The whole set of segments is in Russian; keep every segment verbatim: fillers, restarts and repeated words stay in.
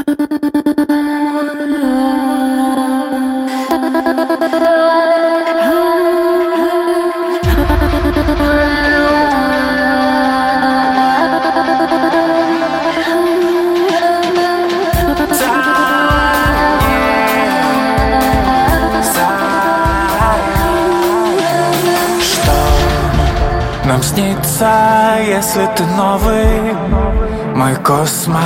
Нам снится, если ты новый, мой космос.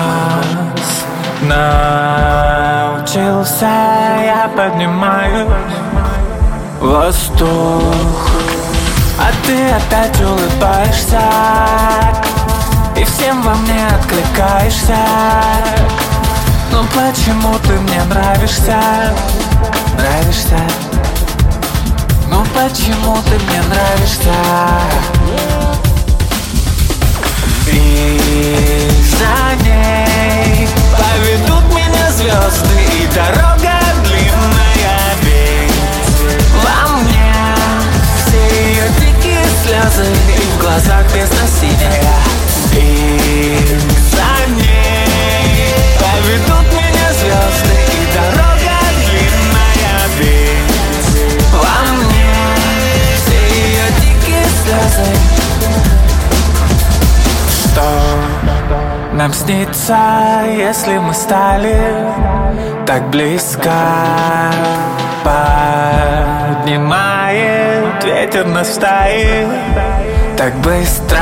Научился, я поднимаюсь в воздух, а ты опять улыбаешься и всем во мне откликаешься. Ну почему ты мне нравишься, нравишься? Ну почему ты мне нравишься? И за ней поведут меня звезды, и дорога длинная, ведь во мне все ее дикие слезы, и в глазах бездна-синяя. И за ней поведут меня звезды, и дорога длинная, ведь во мне все ее дикие слезы. Что нам снится, если мы стали так близко? Поднимает ветер на стаи так быстро,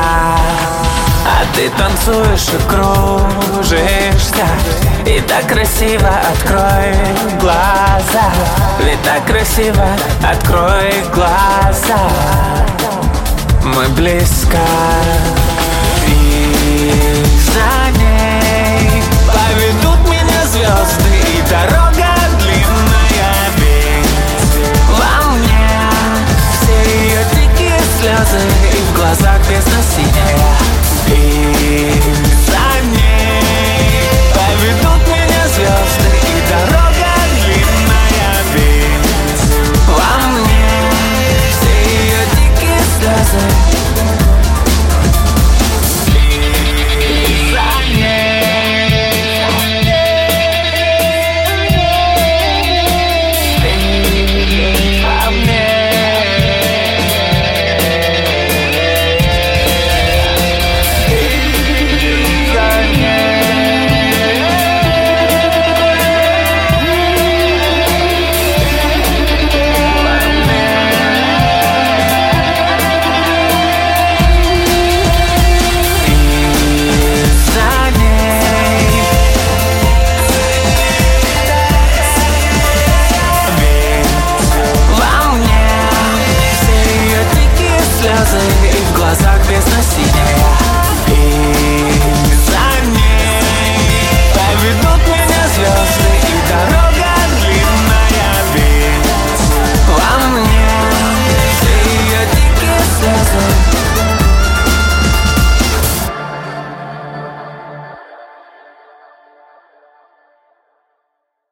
а ты танцуешь и кружишься. И так красиво, открой глаза. Ведь так красиво, открой глаза. Мы близко. И за